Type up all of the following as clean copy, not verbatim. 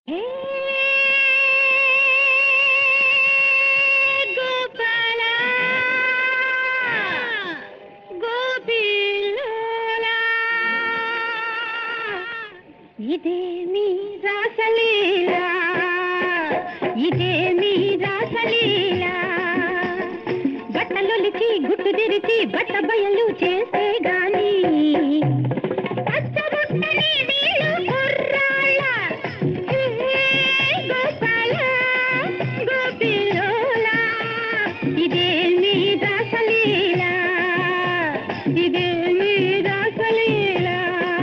ఇదేమి రాసలీలా ఇదేమి రాసలీలా బట్టలొలిచి గుట్టు తెరిచి బట్ట బయలు చేసే గాని పచ్చబుట్టని వీళ్ళు కుర్రాళ్ళ గోపాల గోపిలోలా ఇదేమి రాసలీలా ఇదేమి రాసలీలా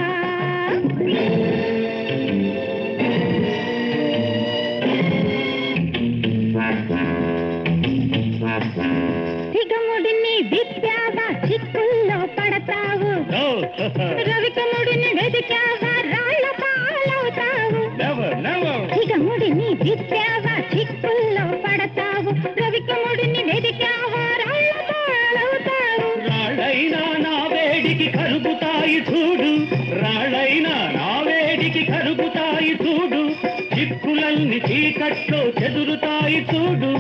సిగముడిని విద్యావా చిక్కుల్లో పడతావు రవికముడిని వెదికావా రాళ్ళ పాలవుతావు సిగముడిని విద్యావా చిక్కుల్లో పడతావు రవికముడిని వెదికావా రాళ్ళ పాలవుతావు రాళ్ళైనా నా వేడికి కరుగుతాయి చూడు రాళ్ళైనా నా వేడికి కరుగుతాయి చూడు చిక్కులన్నీ చీకట్లో చెదురుతాయి చూడు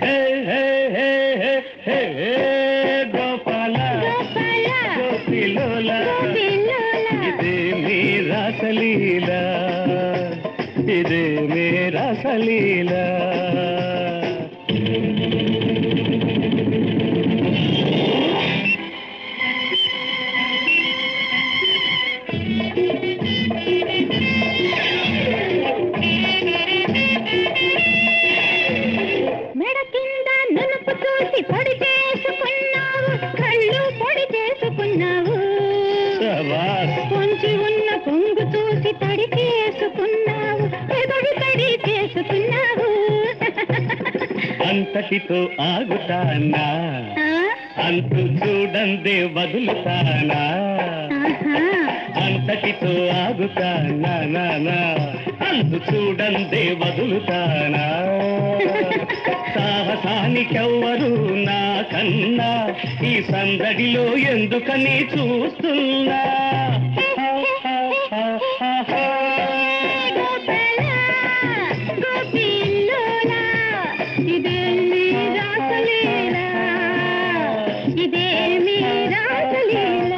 గోపాల గోపిలోల ఇదే మీ రాసలీలా ఇదే మీ రాసలీలా మెడ కింద నునుపు చూసి పొడి చేసుకున్నావు కళ్ళు పొడి చేసుకున్నావు పొంచి ఉన్న పొంగు చూసి తడి చేసుకున్నావు పెదవి తడి చేసుకున్నావు అంతటితో ఆగుతానా అంతు చూడందే వదులుతానా అంతటితో ఆగుతానా అంతు చూడందే వదులుతానా సాహసానికెవ్వరు నా కన్నా ఈ సందడిలో ఎందుకని చూస్తున్నా ఇదేమి రాసలీలా ఇదేమి రాసలీలా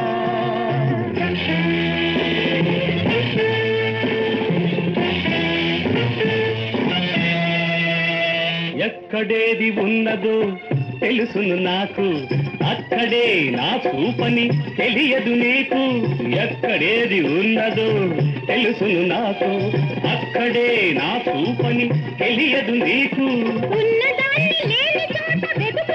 ఎక్కడేది ఉన్నదో తెలుసును నాకు అక్కడే నా చూపని తెలియదు నీకు ఎక్కడేది ఉన్నదో తెలుసును నాకు అక్కడే నా చూపని తెలియదు నీకు ఉన్నదాన్ని లేని చోట